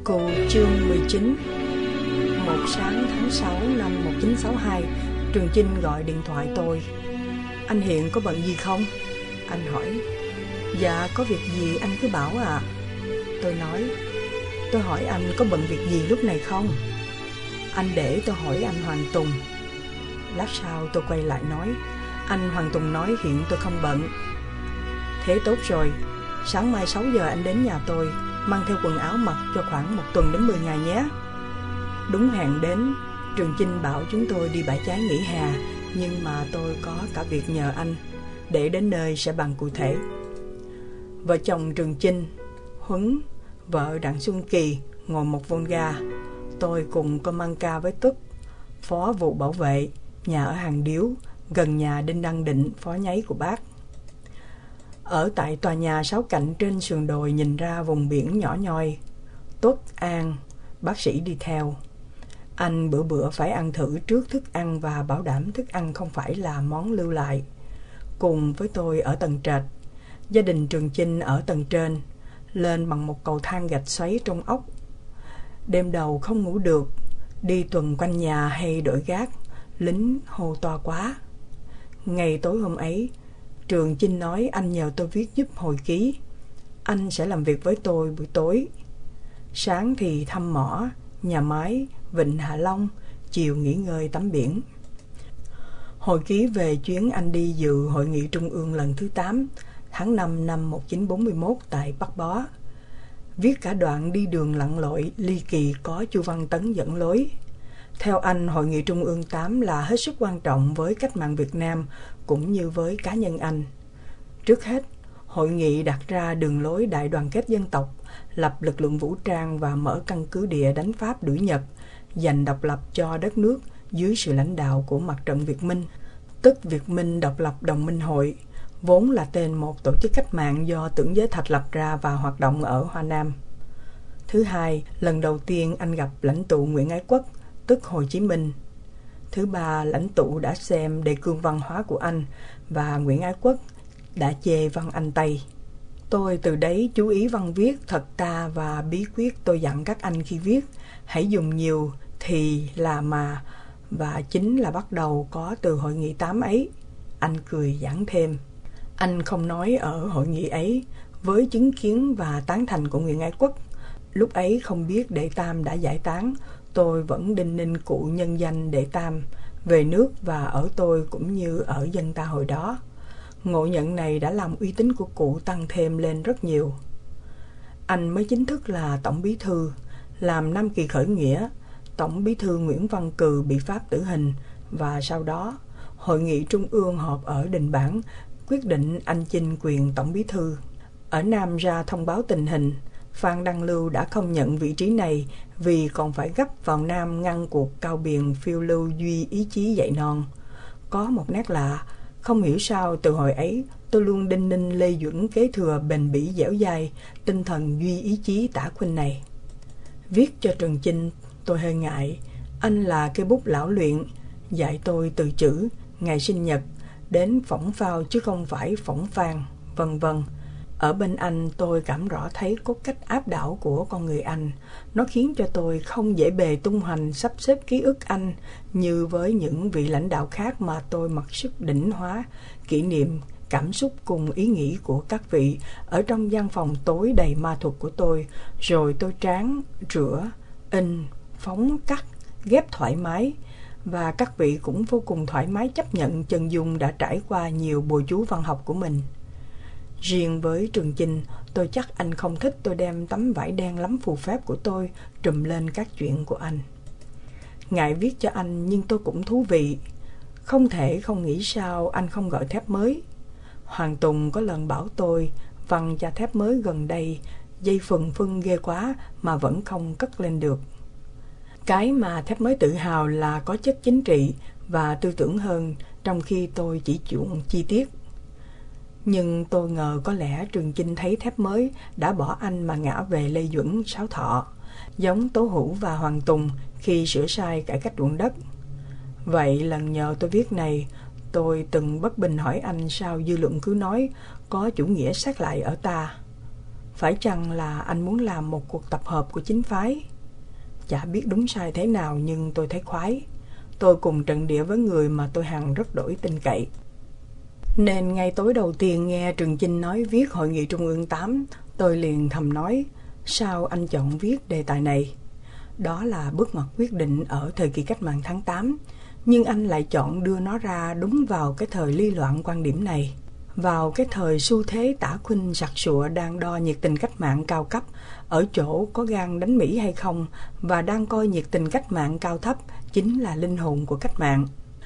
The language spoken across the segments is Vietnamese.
Cù chương 19. Một sáng tháng 6 năm 1962, Trường Chinh gọi điện thoại tôi. Anh hiện có bận gì không? Anh hỏi. Dạ có việc gì anh cứ bảo à. Tôi nói. Tôi hỏi anh có bận việc gì lúc này không? Anh để tôi hỏi anh Hoàng Tùng. Lát sau tôi quay lại nói. Anh Hoàng Tùng nói hiện tôi không bận. Thế tốt rồi, sáng mai 6 giờ anh đến nhà tôi, mang theo quần áo mặc cho khoảng 1 tuần đến 10 ngày nhé. Đúng hẹn đến, Trường Chinh bảo chúng tôi đi bãi cháy nghỉ hè, nhưng mà tôi có cả việc nhờ anh, để đến nơi sẽ bàn cụ thể. Vợ chồng Trường Chinh, Huấn, vợ Đặng Xuân Kỳ ngồi một Volga. Tôi cùng Comanca với Tuất, phó vụ bảo vệ, nhà ở Hàng Điếu, gần nhà Đinh Đăng Định, phó nháy của bác. Ở tại tòa nhà 6 cạnh trên sườn đồi nhìn ra vùng biển nhỏ nhoi. Tuất, An, bác sĩ đi theo. Anh bữa bữa phải ăn thử trước thức ăn và bảo đảm thức ăn không phải là món lưu lại. Cùng với tôi ở tầng trệt. Gia đình Trường Chinh ở tầng trên, lên bằng một cầu thang gạch xoáy trong ốc. Đêm đầu không ngủ được, đi tuần quanh nhà hay đổi gác, lính hô to quá. Ngày tối hôm ấy, Trường Chinh nói anh nhờ tôi viết giúp hồi ký. Anh sẽ làm việc với tôi buổi tối. Sáng thì thăm mỏ, nhà máy, vịnh Hạ Long, chiều nghỉ ngơi tắm biển. Hồi ký về chuyến anh đi dự Hội nghị Trung ương lần thứ 8, tháng 5 năm 1941 tại Bắc Bó. Viết cả đoạn đi đường lặn lội ly kỳ có Chu Văn Tấn dẫn lối. Theo anh, Hội nghị Trung ương 8 là hết sức quan trọng với cách mạng Việt Nam cũng như với cá nhân anh. Trước hết, hội nghị đặt ra đường lối đại đoàn kết dân tộc, lập lực lượng vũ trang và mở căn cứ địa đánh Pháp đuổi Nhật, giành độc lập cho đất nước dưới sự lãnh đạo của Mặt trận Việt Minh, tức Việt Minh Độc lập Đồng minh Hội, vốn là tên một tổ chức cách mạng do Tưởng Giới Thạch lập ra và hoạt động ở Hoa Nam. Thứ hai, lần đầu tiên anh gặp lãnh tụ Nguyễn Ái Quốc, tức Hồ Chí Minh. Thứ ba, lãnh tụ đã xem đề cương văn hóa của anh và Nguyễn Ái Quốc đã chê văn anh Tây. Tôi từ đấy chú ý văn viết thật ta và bí quyết tôi dặn các anh khi viết, hãy dùng nhiều thì là mà, và chính là bắt đầu có từ hội nghị 8 ấy. Anh cười giảng thêm. Anh không nói ở hội nghị ấy, với chứng kiến và tán thành của Nguyễn Ái Quốc. Lúc ấy không biết Đệ Tam đã giải tán, tôi vẫn đinh ninh cụ nhân danh Đệ Tam về nước và ở tôi cũng như ở dân ta hồi đó. Ngộ nhận này đã làm uy tín của cụ tăng thêm lên rất nhiều. Anh mới chính thức là Tổng Bí Thư, làm 5 kỳ khởi nghĩa. Tổng Bí Thư Nguyễn Văn Cừ bị Pháp tử hình và sau đó Hội nghị Trung ương họp ở Đình Bản quyết định anh chinh quyền Tổng Bí Thư. Ở Nam ra thông báo tình hình, Phan Đăng Lưu đã không nhận vị trí này vì còn phải gấp vào Nam ngăn cuộc cao biền phiêu lưu duy ý chí dạy non. Có một nét lạ, không hiểu sao từ hồi ấy tôi luôn đinh ninh Lê Duẩn kế thừa bền bỉ dẻo dai tinh thần duy ý chí Tả Khuynh này. Viết cho Trường Chinh tôi hơi ngại, anh là cây bút lão luyện, dạy tôi từ chữ, ngày sinh nhật, đến phỏng phao chứ không phải phỏng phang, vân vân. Ở bên anh tôi cảm rõ thấy có cách áp đảo của con người anh. Nó khiến cho tôi không dễ bề tung hoành sắp xếp ký ức anh như với những vị lãnh đạo khác mà tôi mặc sức đỉnh hóa, kỷ niệm, cảm xúc cùng ý nghĩ của các vị ở trong gian phòng tối đầy ma thuật của tôi. Rồi tôi tráng, rửa, in, phóng, cắt, ghép thoải mái. Và các vị cũng vô cùng thoải mái chấp nhận chân dung đã trải qua nhiều bùa chú văn học của mình. Riêng với Trường Chinh, tôi chắc anh không thích tôi đem tấm vải đen lắm phù phép của tôi trùm lên các chuyện của anh. Ngại viết cho anh nhưng tôi cũng thú vị. Không thể không nghĩ sao anh không gọi thép mới. Hoàng Tùng có lần bảo tôi văn cha thép mới gần đây, dây phừng phưng ghê quá mà vẫn không cất lên được. Cái mà thép mới tự hào là có chất chính trị và tư tưởng hơn, trong khi tôi chỉ chuộng chi tiết. Nhưng tôi ngờ có lẽ Trường Chinh thấy thép mới đã bỏ anh mà ngã về Lê Duẩn, Sáu Thọ, giống Tố Hữu và Hoàng Tùng khi sửa sai cải cách ruộng đất. Vậy lần nhờ tôi viết này, tôi từng bất bình hỏi anh sao dư luận cứ nói có chủ nghĩa sát lại ở ta. Phải chăng là anh muốn làm một cuộc tập hợp của chính phái? Chả biết đúng sai thế nào nhưng tôi thấy khoái. Tôi cùng trận địa với người mà tôi hằng rất đổi tin cậy. Nên ngay tối đầu tiên nghe Trường Chinh nói viết Hội nghị Trung ương 8, tôi liền thầm nói, sao anh chọn viết đề tài này? Đó là bước ngoặt quyết định ở thời kỳ cách mạng tháng 8, nhưng anh lại chọn đưa nó ra đúng vào cái thời ly loạn quan điểm này. Vào cái thời xu thế tả khuynh sặc sụa đang đo nhiệt tình cách mạng cao cấp ở chỗ có gan đánh Mỹ hay không, và đang coi nhiệt tình cách mạng cao thấp chính là linh hồn của cách mạng.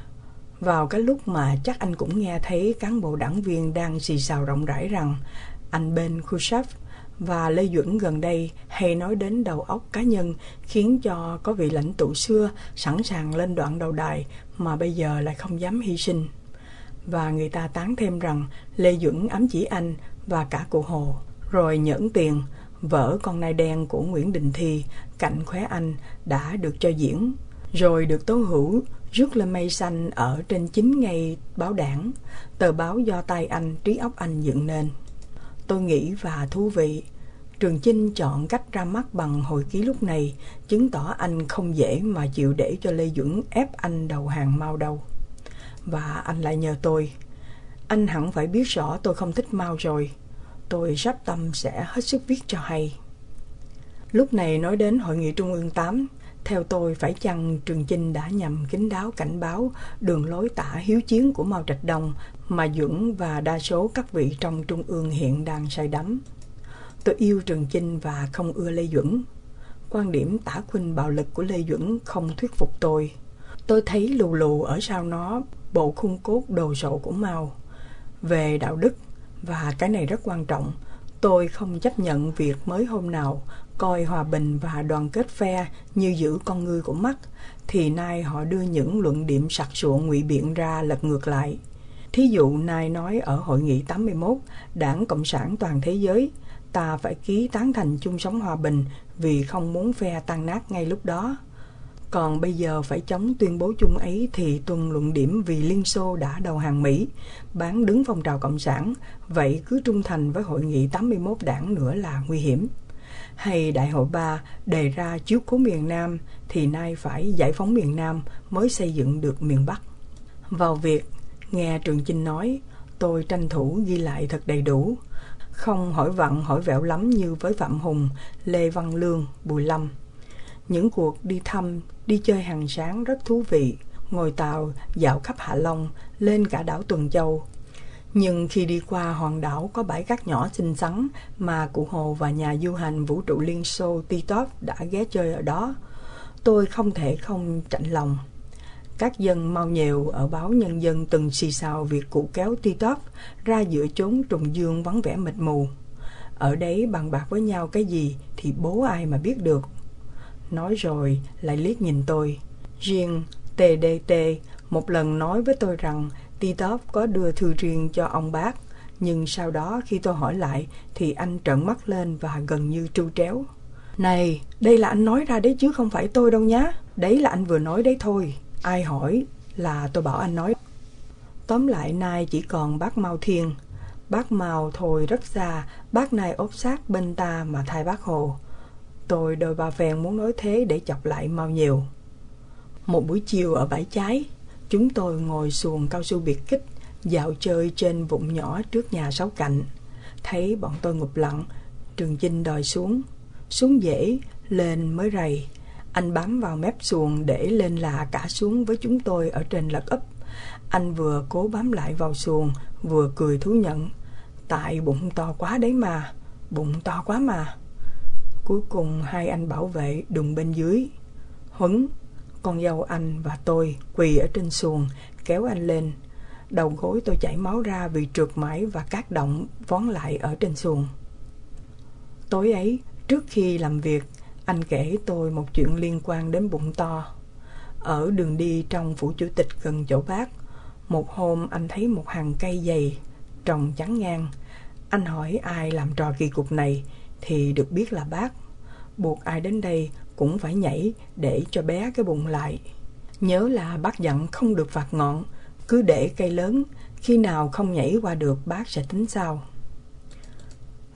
Vào cái lúc mà chắc anh cũng nghe thấy cán bộ đảng viên đang xì xào rộng rãi rằng anh bên Khrushchev và Lê Duẩn gần đây hay nói đến đầu óc cá nhân, khiến cho có vị lãnh tụ xưa sẵn sàng lên đoạn đầu đài mà bây giờ lại không dám hy sinh. Và người ta tán thêm rằng Lê Duẩn ám chỉ anh và cả cụ Hồ. Rồi Nhẫn Tiền, vở Con Nai Đen của Nguyễn Đình Thi, cạnh khóe anh đã được cho diễn. Rồi được Tố Hữu rước lên mây xanh ở trên chính ngay báo Đảng, tờ báo do tay anh, trí óc anh dựng nên. Tôi nghĩ và thú vị, Trường Chinh chọn cách ra mắt bằng hồi ký lúc này, chứng tỏ anh không dễ mà chịu để cho Lê Duẩn ép anh đầu hàng Mao đâu. Và anh lại nhờ tôi. Anh hẳn phải biết rõ tôi không thích Mao rồi. Tôi sắp tâm sẽ hết sức viết cho hay. Lúc này nói đến Hội nghị Trung ương 8, theo tôi phải chăng Trường Chinh đã nhằm kín đáo cảnh báo đường lối tả hiếu chiến của Mao Trạch Đông mà Duẩn và đa số các vị trong Trung ương hiện đang say đắm. Tôi yêu Trường Chinh và không ưa Lê Duẩn. Quan điểm tả khuynh bạo lực của Lê Duẩn không thuyết phục tôi. Tôi thấy lù lù ở sau nó bộ khung cốt đồ sộ của Mao. Về đạo đức, và cái này rất quan trọng, tôi không chấp nhận việc mới hôm nào coi hòa bình và đoàn kết phe như giữ con ngươi của mắt, thì nay họ đưa những luận điểm sặc sụa ngụy biện ra lật ngược lại. Thí dụ nay nói ở Hội nghị 81, Đảng Cộng sản toàn thế giới, ta phải ký tán thành chung sống hòa bình vì không muốn phe tan nát ngay lúc đó. Còn bây giờ phải chống tuyên bố chung ấy thì tuân luận điểm vì Liên Xô đã đầu hàng Mỹ, bán đứng phong trào Cộng sản, vậy cứ trung thành với Hội nghị 81 Đảng nữa là nguy hiểm. Hay Đại hội 3 đề ra chiếu cố miền Nam thì nay phải giải phóng miền Nam mới xây dựng được miền Bắc. Vào việc, nghe Trường Chinh nói, tôi tranh thủ ghi lại thật đầy đủ, không hỏi vặn hỏi vẹo lắm như với Phạm Hùng, Lê Văn Lương, Bùi Lâm. Những cuộc đi thăm, đi chơi hàng sáng rất thú vị, ngồi tàu dạo khắp Hạ Long, lên cả đảo Tuần Châu. Nhưng khi đi qua hòn đảo có bãi cát nhỏ xinh xắn mà cụ Hồ và nhà du hành vũ trụ Liên Xô Titov đã ghé chơi ở đó, tôi không thể không chạnh lòng. Các dân Mao Nhèo ở báo Nhân dân từng xì xào việc cụ kéo Titov ra giữa chốn trùng dương vắng vẻ mịt mù. Ở đấy bàn bạc với nhau cái gì thì bố ai mà biết được. Nói rồi lại liếc nhìn tôi. Riêng TDT một lần nói với tôi rằng Titov có đưa thư riêng cho ông bác, nhưng sau đó khi tôi hỏi lại thì anh trợn mắt lên và gần như trưu tréo. Này, đây là anh nói ra đấy chứ không phải tôi đâu nhá. Đấy là anh vừa nói đấy thôi. Ai hỏi là tôi bảo anh nói. Tóm lại nay chỉ còn bác Mao Thiên. Bác Mao thôi rất xa, bác này ốp sát bên ta mà thay bác Hồ. Tôi đôi ba phen muốn nói thế để chọc lại Mao nhiều. Một buổi chiều ở bãi cháy, chúng tôi ngồi xuồng cao su biệt kích, dạo chơi trên vụn nhỏ trước nhà Sáu Cạnh. Thấy bọn tôi ngụp lặng, Trường Chinh đòi xuống. Xuống dễ, lên mới rầy. Anh bám vào mép xuồng để lên là cả xuống với chúng tôi ở trên lật úp. Anh vừa cố bám lại vào xuồng, vừa cười thú nhận. Tại bụng to quá đấy mà, bụng to quá mà. Cuối cùng hai anh bảo vệ đùng bên dưới. Huấn, con dâu anh và tôi quỳ ở trên xuồng, kéo anh lên. Đầu gối tôi chảy máu ra vì trượt mãi và cát động vón lại ở trên xuồng. Tối ấy, trước khi làm việc, anh kể tôi một chuyện liên quan đến bụng to. Ở đường đi trong phủ chủ tịch gần chỗ bác, một hôm anh thấy một hàng cây dày, trồng chắn ngang. Anh hỏi ai làm trò kỳ cục này thì được biết là bác. Buộc ai đến đây cũng phải nhảy để cho bé cái bụng lại. Nhớ là bác dặn không được phạt ngọn, cứ để cây lớn, khi nào không nhảy qua được bác sẽ tính sau.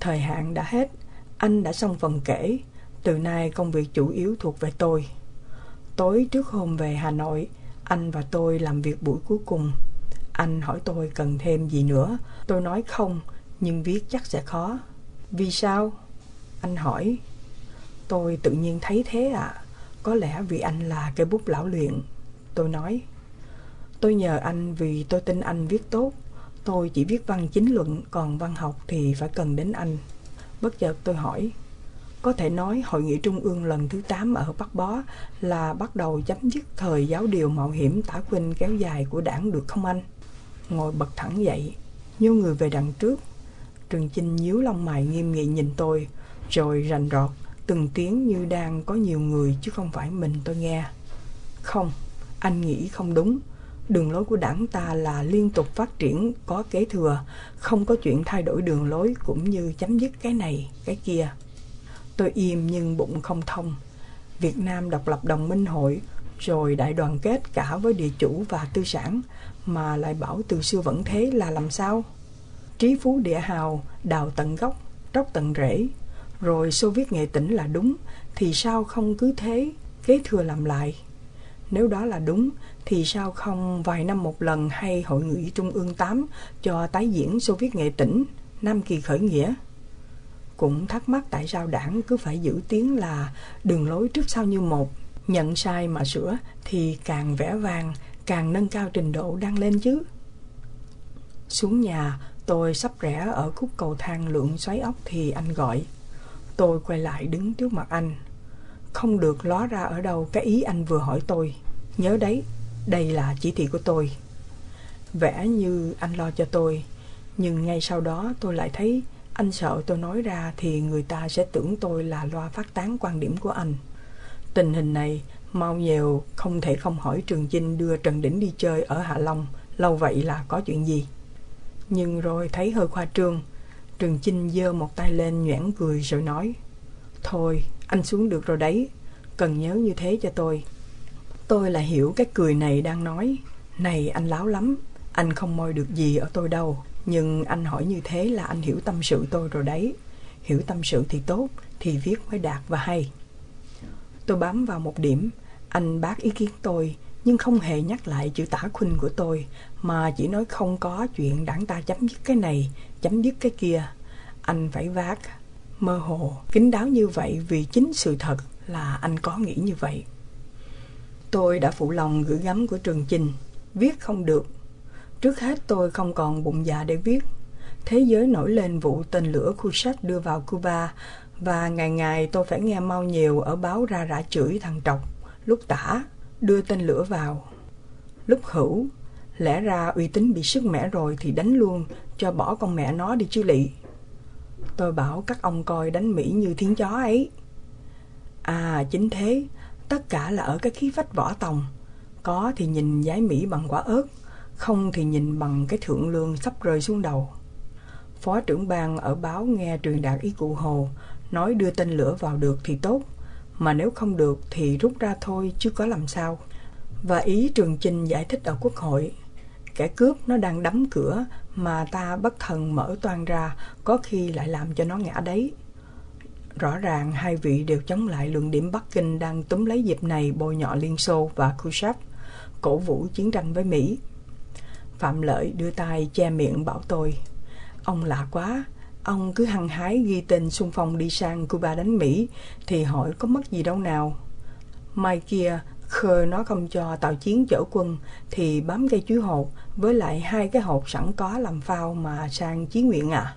Thời hạn đã hết, anh đã xong phần kể. Từ nay công việc chủ yếu thuộc về tôi. Tối trước hôm về Hà Nội, anh và tôi làm việc buổi cuối cùng. Anh hỏi tôi cần thêm gì nữa. Tôi nói không, nhưng viết chắc sẽ khó. Vì sao? Anh hỏi. Tôi tự nhiên thấy thế ạ. Có lẽ vì anh là cây bút lão luyện. Tôi nói. Tôi nhờ anh vì tôi tin anh viết tốt. Tôi chỉ viết văn chính luận, còn văn học thì phải cần đến anh. Bất chợt tôi hỏi. Có thể nói Hội nghị Trung ương lần thứ 8 ở Bắc Bó là bắt đầu chấm dứt thời giáo điều mạo hiểm tả khuynh kéo dài của đảng được không anh? Ngồi bật thẳng dậy, nhô người về đằng trước. Trường Chinh nhíu lông mày nghiêm nghị nhìn tôi, rồi rành rọt từng tiếng như đang có nhiều người chứ không phải mình tôi nghe. Không, anh nghĩ không đúng. Đường lối của đảng ta là liên tục phát triển, có kế thừa, không có chuyện thay đổi đường lối cũng như chấm dứt cái này, cái kia. Tôi im nhưng bụng không thông. Việt Nam độc lập đồng minh hội, rồi đại đoàn kết cả với địa chủ và tư sản, mà lại bảo từ xưa vẫn thế là làm sao? Trí phú địa hào, đào tận gốc, tróc tận rễ. Rồi Xô Viết nghệ tỉnh là đúng, thì sao không cứ thế, kế thừa làm lại? Nếu đó là đúng, thì sao không vài năm một lần hay Hội nghị Trung ương 8 cho tái diễn Xô Viết nghệ tỉnh, Nam Kỳ khởi nghĩa? Cũng thắc mắc tại sao đảng cứ phải giữ tiếng là đường lối trước sau như một. Nhận sai mà sửa thì càng vẻ vang, càng nâng cao trình độ đang lên chứ. Xuống nhà, tôi sắp rẽ ở khúc cầu thang lượn xoáy ốc thì anh gọi. Tôi quay lại đứng trước mặt anh. Không được ló ra ở đâu cái ý anh vừa hỏi tôi. Nhớ đấy, đây là chỉ thị của tôi. Vẻ như anh lo cho tôi, nhưng ngay sau đó tôi lại thấy anh sợ tôi nói ra thì người ta sẽ tưởng tôi là loa phát tán quan điểm của anh. Tình hình này, mau nhèo không thể không hỏi Trường Chinh đưa Trần Đỉnh đi chơi ở Hạ Long lâu vậy là có chuyện gì. Nhưng rồi thấy hơi khoa trương. Trường Chinh giơ một tay lên nhoẻn cười rồi nói. Thôi, anh xuống được rồi đấy, cần nhớ như thế cho tôi. Tôi lại hiểu cái cười này đang nói. Này anh láo lắm, anh không moi được gì ở tôi đâu. Nhưng anh hỏi như thế là anh hiểu tâm sự tôi rồi đấy. Hiểu tâm sự thì tốt, thì viết mới đạt và hay. Tôi bám vào một điểm. Anh bác ý kiến tôi, nhưng không hề nhắc lại chữ tả khuynh của tôi, mà chỉ nói không có chuyện đảng ta chấm dứt cái này, chấm dứt cái kia. Anh phải vác, mơ hồ, kín đáo như vậy vì chính sự thật là anh có nghĩ như vậy. Tôi đã phụ lòng gửi gắm của Trường Chinh. Viết không được. Trước hết tôi không còn bụng dạ để viết. Thế giới nổi lên vụ tên lửa Khrushchev đưa vào Cuba, và ngày ngày tôi phải nghe mau nhiều ở báo ra rã chửi thằng Trọc. Lúc tả, đưa tên lửa vào. Lúc hữu, lẽ ra uy tín bị sứt mẻ rồi thì đánh luôn, cho bỏ con mẹ nó đi chứ lị. Tôi bảo các ông coi đánh Mỹ như thiến chó ấy. À chính thế, tất cả là ở cái khí phách võ tòng. Có thì nhìn giái Mỹ bằng quả ớt, không thì nhìn bằng cái thượng lương sắp rơi xuống đầu. Phó trưởng ban ở báo nghe truyền đạt ý cụ Hồ, nói đưa tên lửa vào được thì tốt, mà nếu không được thì rút ra thôi chứ có làm sao. Và ý Trường Chinh giải thích ở Quốc hội, kẻ cướp nó đang đóng cửa mà ta bất thần mở toang ra, có khi lại làm cho nó ngã đấy. Rõ ràng hai vị đều chống lại luận điểm Bắc Kinh đang túm lấy dịp này bôi nhọ Liên Xô và Khrushchev, cổ vũ chiến tranh với Mỹ. Phạm Lợi đưa tay che miệng bảo tôi, ông lạ quá, ông cứ hăng hái ghi tên xung phong đi sang Cuba đánh Mỹ thì hỏi có mất gì đâu nào. Mai kia khờ nó không cho tàu chiến chở quân thì bám cây chuối hột với lại 2 cái hộp sẵn có làm phao mà sang Chí Nguyện à.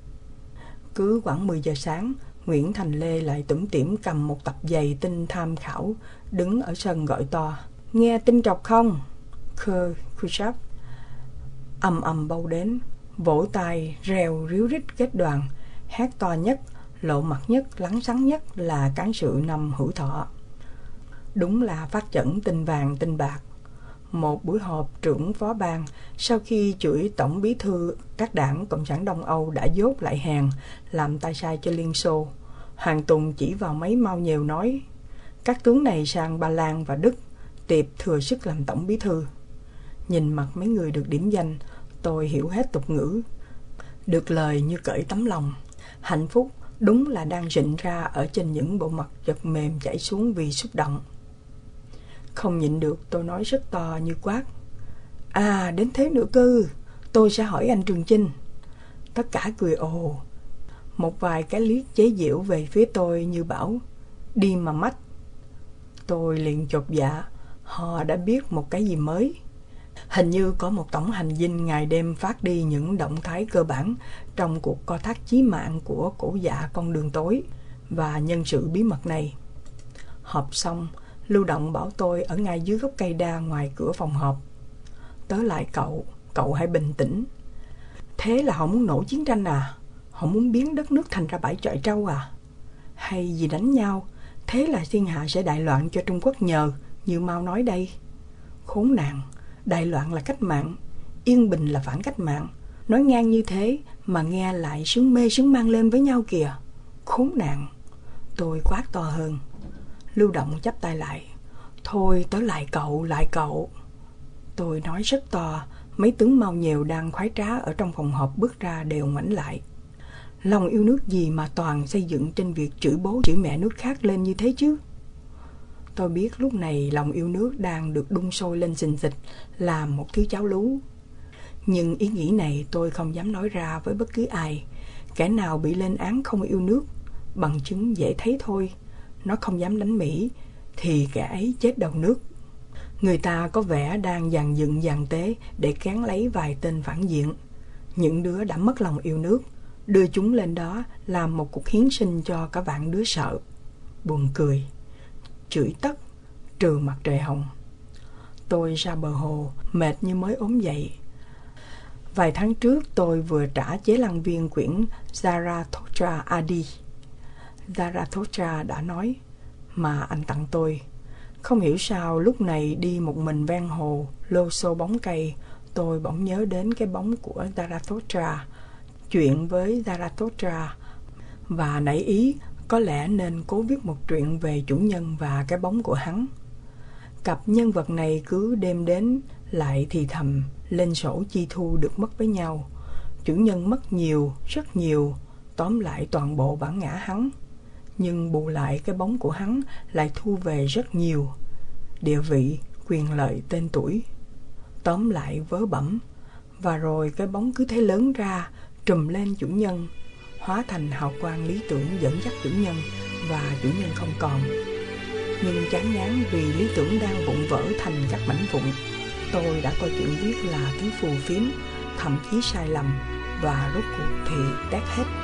Cứ khoảng 10 giờ sáng, Nguyễn Thành Lê lại tủm tỉm cầm một tập giày tin tham khảo, đứng ở sân gọi to, nghe tin Trọc không? Khờ Khrushchev ầm ầm bâu đến, vỗ tay reo ríu rít kết đoàn, hát to nhất, lộ mặt nhất, lắng xắn nhất là cán sự năm Hữu Thọ. Đúng là phát chẩn tin vàng tin bạc. Một buổi họp trưởng phó ban, sau khi chửi tổng bí thư các đảng Cộng sản Đông Âu đã dốt lại hàng, làm tay sai cho Liên Xô, Hoàng Tùng chỉ vào mấy mau nhèo nói, các tướng này sang Ba Lan và Đức, tiệp thừa sức làm tổng bí thư. Nhìn mặt mấy người được điểm danh, tôi hiểu hết tục ngữ. Được lời như cởi tấm lòng. Hạnh phúc đúng là đang rịn ra ở trên những bộ mặt giật mềm chảy xuống vì xúc động. Không nhịn được, tôi nói rất to như quát: À, đến thế nữa cư, tôi sẽ hỏi anh Trường Chinh. Tất cả cười ồ. Một vài cái liếc chế giễu về phía tôi như bảo: Đi mà mách. Tôi liền chột dạ, họ đã biết một cái gì mới. Hình như có một tổng hành dinh ngày đêm phát đi những động thái cơ bản trong cuộc co thắt chí mạng của cổ dạ con đường tối. Và nhân sự bí mật này. Họp xong, Lưu Động bảo tôi ở ngay dưới gốc cây đa ngoài cửa phòng họp: Tớ lại cậu hãy bình tĩnh. Thế là họ muốn nổ chiến tranh à? Họ muốn biến đất nước thành ra bãi chọi trâu à? Hay vì đánh nhau, thế là thiên hạ sẽ đại loạn cho Trung Quốc nhờ, như Mao nói đây? Khốn nạn, đại loạn là cách mạng, yên bình là phản cách mạng. Nói ngang như thế mà nghe lại sướng mê sướng mang lên với nhau kìa. Khốn nạn. Tôi quát to hơn. Lưu Động chắp tay lại: Thôi tớ lại cậu. Tôi nói rất to. Mấy tướng Mao nhèo đang khoái trá ở trong phòng họp bước ra đều ngoảnh lại. Lòng yêu nước gì mà toàn xây dựng trên việc chửi bố chửi mẹ nước khác lên như thế chứ? Tôi biết lúc này lòng yêu nước đang được đun sôi lên xình xịch làm một thứ cháo lú. Nhưng ý nghĩ này tôi không dám nói ra với bất cứ ai. Kẻ nào bị lên án không yêu nước, bằng chứng dễ thấy thôi. Nó không dám đánh Mỹ thì kẻ ấy chết đầu nước. Người ta có vẻ đang dàn dựng dàn tế để cán lấy vài tên phản diện, những đứa đã mất lòng yêu nước, đưa chúng lên đó làm một cuộc hiến sinh cho cả vạn đứa sợ. Buồn cười. Chửi tất, trừ mặt trời hồng. Tôi ra bờ hồ, mệt như mới ốm dậy. Vài tháng trước tôi vừa trả chế lăng viên quyển Zarathustra Adi. Zarathustra đã nói, mà anh tặng tôi. Không hiểu sao lúc này đi một mình ven hồ, lô xô bóng cây, tôi bỗng nhớ đến cái bóng của Zarathustra, chuyện với Zarathustra, và nảy ý có lẽ nên cố viết một truyện về chủ nhân và cái bóng của hắn. Cặp nhân vật này cứ đêm đến lại thì thầm lên sổ chi thu được mất với nhau. Chủ nhân mất nhiều, rất nhiều, tóm lại toàn bộ bản ngã hắn. Nhưng bù lại cái bóng của hắn lại thu về rất nhiều: địa vị, quyền lợi, tên tuổi. Tóm lại vớ bẩm. Và rồi cái bóng cứ thế lớn ra, trùm lên chủ nhân, hóa thành hào quang lý tưởng dẫn dắt chủ nhân, và chủ nhân không còn. Nhưng chán ngán vì lý tưởng đang vụn vỡ thành các mảnh vụn, tôi đã coi chuyện viết là thứ phù phiếm, thậm chí sai lầm, và rốt cuộc thì tét hết.